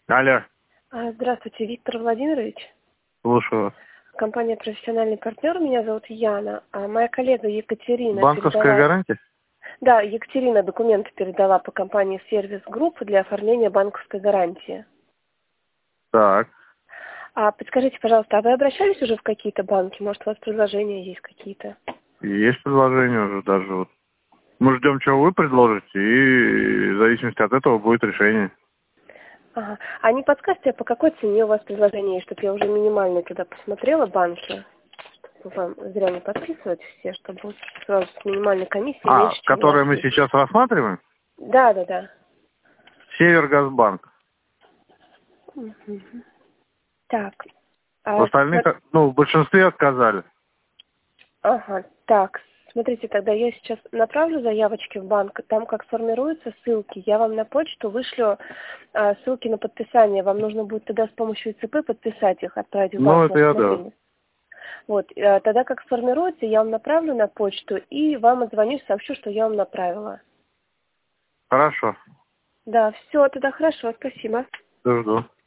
Алло, Здравствуйте, Виктор Владимирович. слушаю вас. Компания «Профессиональный партнер». Меня зовут Яна. А моя коллега Екатерина Банковская передала... гарантия? Да, Екатерина документы передала по компании «Сервис Групп» для оформления банковской гарантии. Так. Подскажите, пожалуйста, а вы обращались уже в какие-то банки? Может, у вас предложения есть какие-то? Есть предложение уже даже вот. Мы ждем, чего вы предложите, и в зависимости от этого будет решение. Ага. А не подскажете, по какой цене у вас предложение есть, чтобы я уже минимально туда посмотрела банки? Чтобы вам зря не подписывать все, чтобы сразу с минимальной комиссией меньше, чем у вас Которые мы есть. сейчас рассматриваем? Да. Севергазбанк. Мгм. Так. В остальных, в большинстве отказали. Ага, так. Смотрите, тогда я сейчас направлю заявочки в банк. Там как формируются ссылки, я вам на почту вышлю ссылки на подписание. Вам нужно будет тогда с помощью ЦП подписать их, отправить в банк на Это я да. рассмотрение. Вот, тогда как сформируется, я вам направлю на почту и вам отзвонюсь, сообщу, что я вам направила. Хорошо. Да, все, тогда хорошо, спасибо. Жду.